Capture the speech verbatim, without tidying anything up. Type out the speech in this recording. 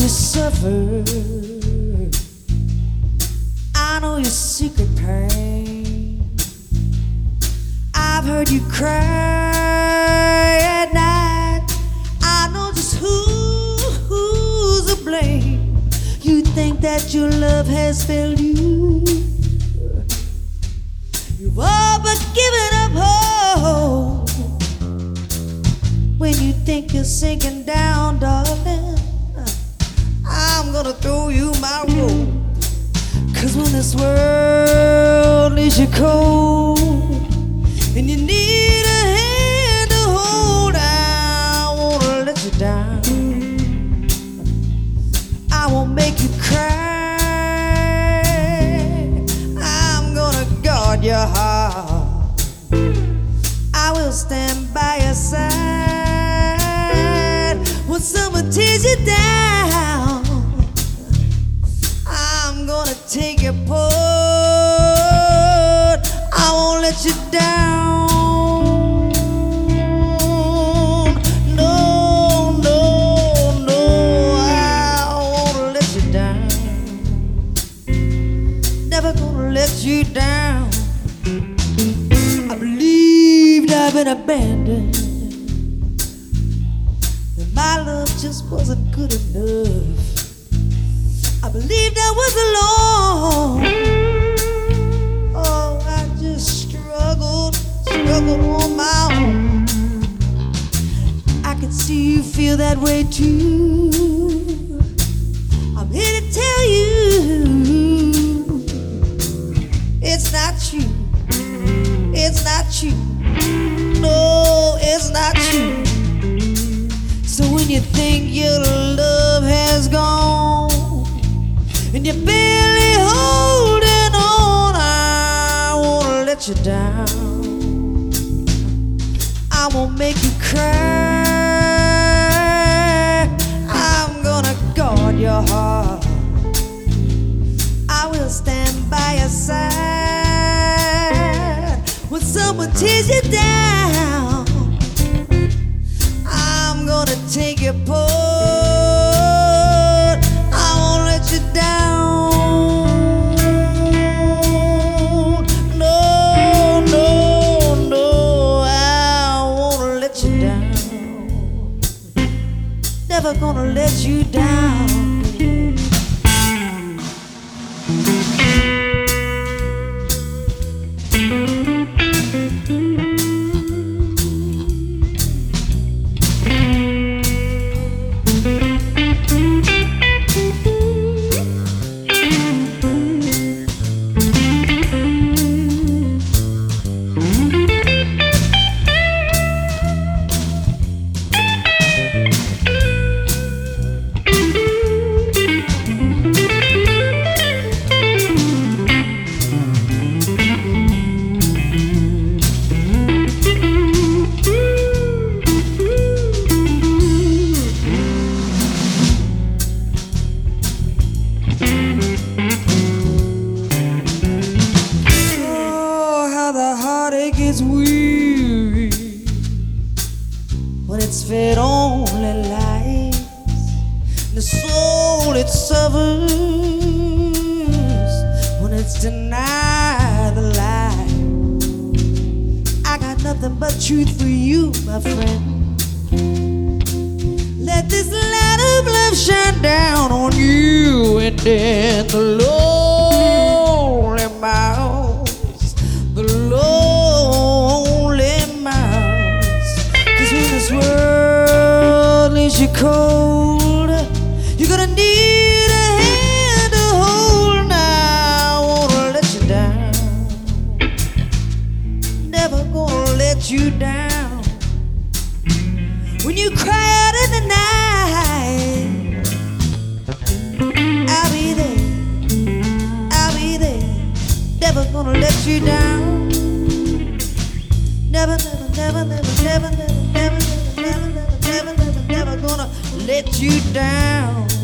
you suffer. I know your secret pain. I've heard you cry at night. I know just who, who's to blame. You think that your love has failed you. You've all but given up hope. When you think you're sinking down, darling, I'm gonna throw you my rope. Cause when this world leaves you cold and you need a hand to hold, I won't let you down. I won't make you cry. I'm gonna guard your heart. I will stand by your side when someone tears you down. I'm gonna take your part. I won't let you down. No, no, no, I won't let you down. Never gonna let you down. I believed I've been abandoned, that my love just wasn't good enough. I believed I was alone. Oh, I just struggled, struggled on my own. I can see you feel that way too. I'm here to tell you, it's not you. It's not you. No, it's not you. So when you think your love has gone and you're barely holding on, I won't let you down. I won't make you cry. I'm gonna guard your heart. I will stand by your side when someone tears you down. I'm gonna take your part. Never gonna let you down. Gets weary when it's fed only lies. The soul it suffers when it's denied the light. I got nothing but truth for you, my friend. Let this light of love shine down on you, and then the lonely miles, the lonely this world leaves you cold, you're gonna need a hand to hold. Now I won't let you down. Never gonna let you down. When you cry out in the night, I'll be there, I'll be there. Never gonna let you down. Never, never, never, never, never, never, never, never, never, never, never, never gonna let you down.